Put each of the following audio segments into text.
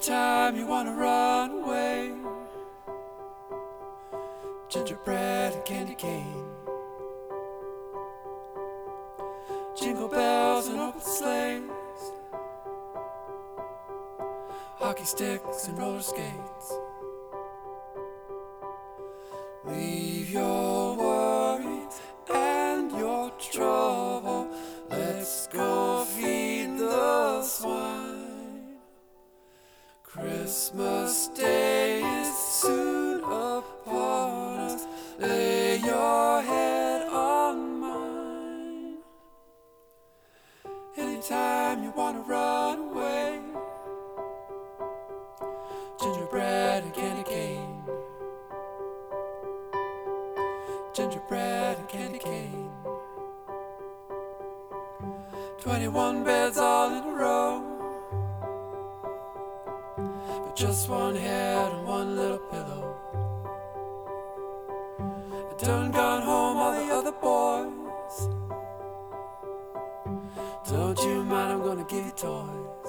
Anytime you wanna run away, gingerbread and candy cane, jingle bells and open sleighs, hockey sticks and roller skates. Leave your worries and your trouble, let's go feed the swine. Christmas Day is soon upon us, lay your head on mine. Anytime you wanna run away, gingerbread and candy cane, gingerbread and candy cane. 21 beds all in a row, but just one head and one little pillow. I done gone home all the other boys. Don't you mind, I'm gonna give you toys.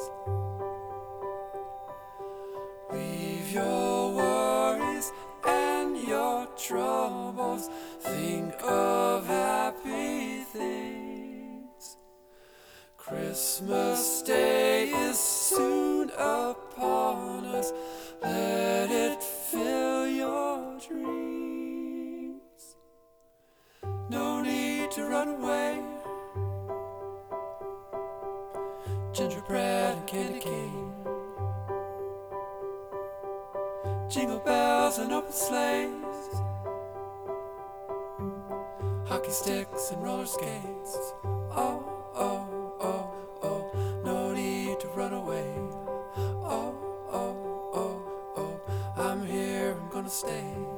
Leave your worries and your troubles, think of happy things. Christmas Day is soon upon us, let it fill your dreams. No need to run away, gingerbread and candy cane, jingle bells and open sleighs, hockey sticks and roller skates. Oh, oh, oh, oh, no need to run away. Oh, oh, oh, oh, I'm here, I'm gonna stay.